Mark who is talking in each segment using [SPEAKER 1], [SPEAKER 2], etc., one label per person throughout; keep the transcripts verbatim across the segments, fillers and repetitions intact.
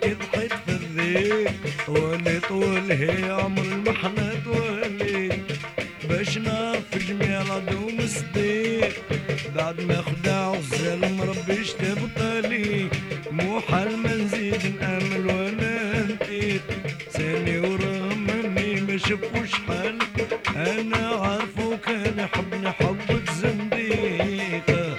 [SPEAKER 1] اللي ضحيت في الذيك ولي طول هي عمر المحنة تولي باش نعرف جميع العدو مصديق بعد ما خدع الظل مربي تبطلي مو حال ما نزيد نامل وانا نتيت ثاني وراه مني ما شافوش حالي انا عارفو كان يحبني حبة زنديقة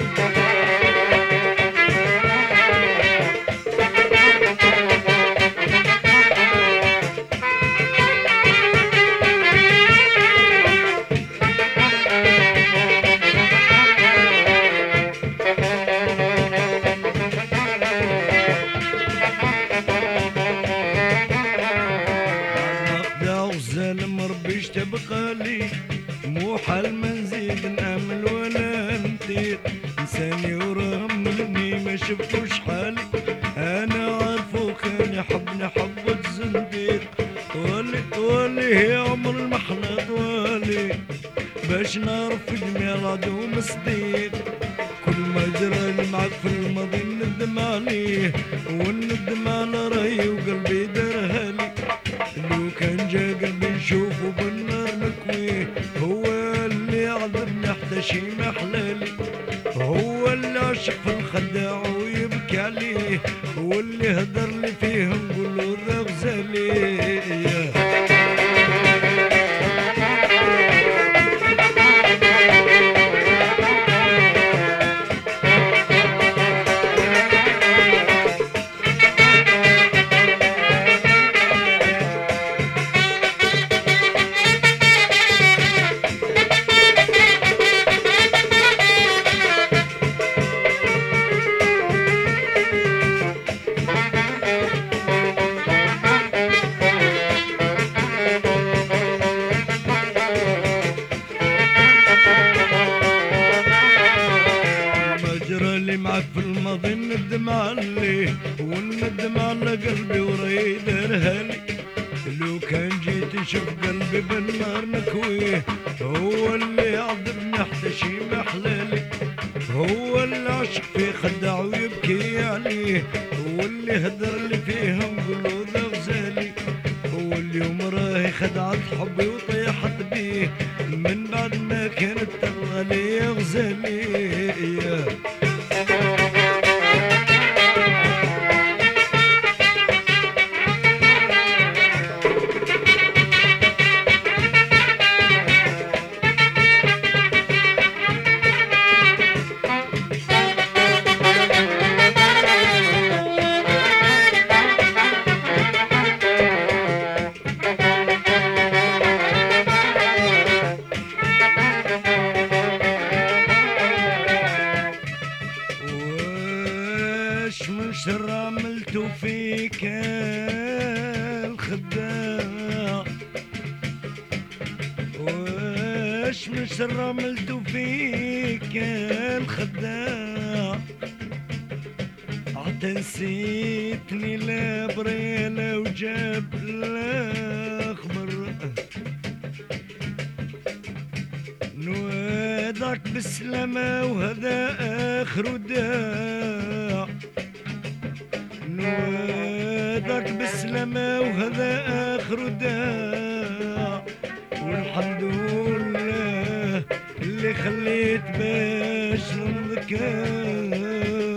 [SPEAKER 1] مربيش تبقى لي مو حال ما نزيد نامل ولا نطير انساني وراه مني ما شفتوش حالي انا عارفو كان يحبني حبة زنديق طولي طولي هي عمر المحنة طولي باش نعرف جميع العدو مصديق كل ما جرى معك في الماضي ندم عليه والندم على رايي وقلبي درهالي لو كان جا قلبي نشوفه بالنار نكويه هو اللي عذبني حتى شي محلالي هو اللي عشق في الخداع ويبكي عليه هو اللي هدر لي فيه نقوله ذا غزالي معك في الماضي ندم عليه والندم على قلبي وريد ارهالي لو كان جيت نشوف قلبي بالنار نكويه هو اللي عذبني حتى شي محلالي هو اللي عشق فيه خدع ويبكي عليه هو اللي هدر لي فيه نقولو ذا غزالي هو اليوم راهي خدعت حبي وطيحت بيه من بعد ما كانت تبغى لي غزالي من شر عملتو فيك الخداع واش من شر عملتو فيك الخداع حتى نسيتني لا بريلة وجاب الخبر نوادعك بالسلامة وهذا آخر وداع نوادعك بالسلامة وهذا آخر داع والحمد لله اللي خليت باش نذكر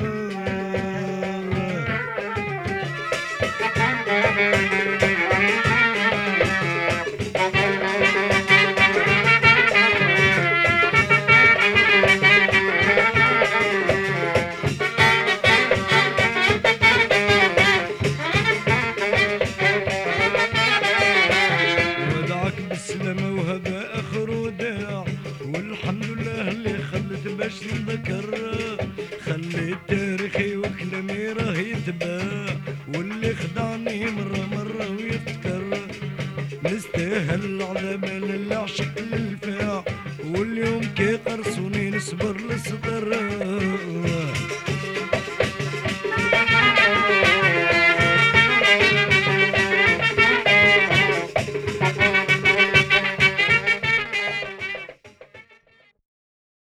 [SPEAKER 1] والحمد لله اللي خلت باش نذكر خليت تاريخي وكلامي راه يتباع واللي خدعني مرة مرة ويفتكر نستاهل العذاب اللي عشق للفاع واليوم كي قرصوني نصبر للصدر